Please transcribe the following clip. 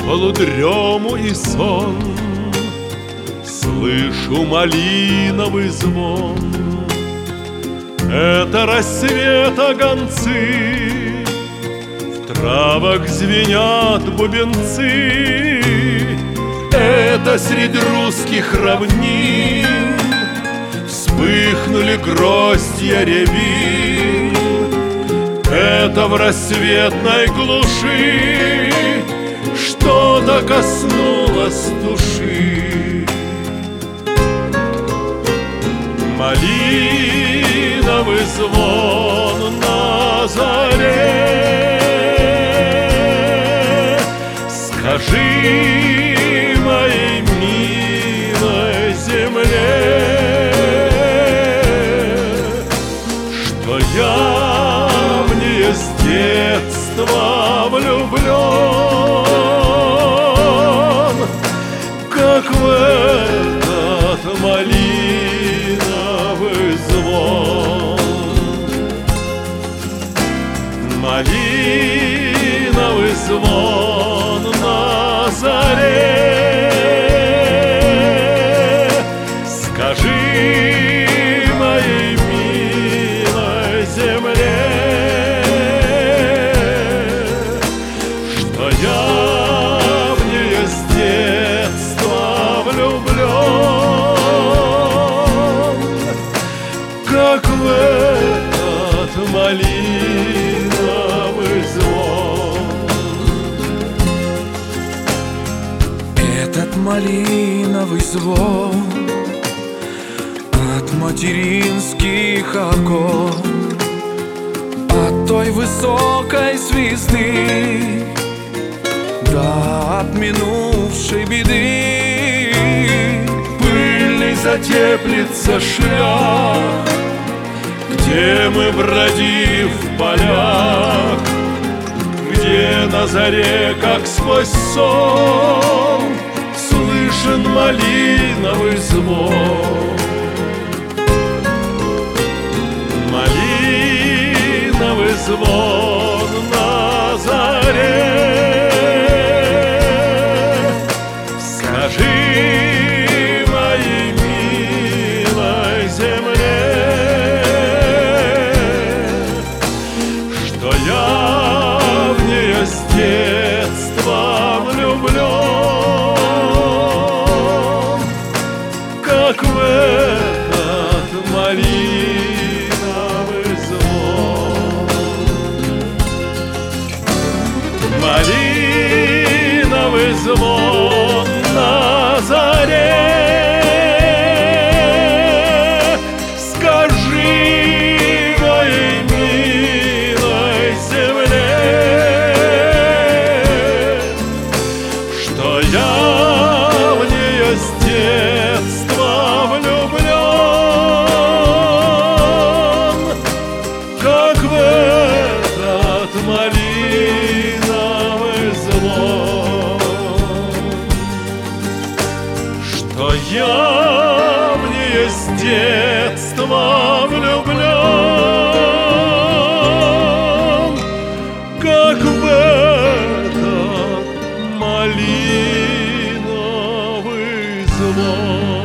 полудрему и сон слышу малиновый звон. Это рассвета гонцы, в травах звенят бубенцы. Это среди русских равнин вспыхнули гроздья рябин. Это в рассветной глуши что-то коснулось души. Малиновый звон на заре, скажи моей милой земле, что я в нее с детства влюблен, как в этот малиновый звон. Малиновый звон на заре, скажи моей милой земле, что я в нее с детства влюблен, как в этот малиновый звон. Этот малиновый звон от материнских окон, от той высокой звезды до от минувшей беды. Пыльный затеплится шлях, где мы бродили в полях, где на заре, как сквозь сон, слышен малиновый звон. Малиновый звон на заре, скажи моей милой земле, что я в нее с детства влюблен, как в этот малиновый звон. Малиновый звон на заре, скажи моей милой земле, что я в нее с детства влюблен, как в этот малиновый звон. Что я в нее с детства влюблен, как в этот малиновый звон.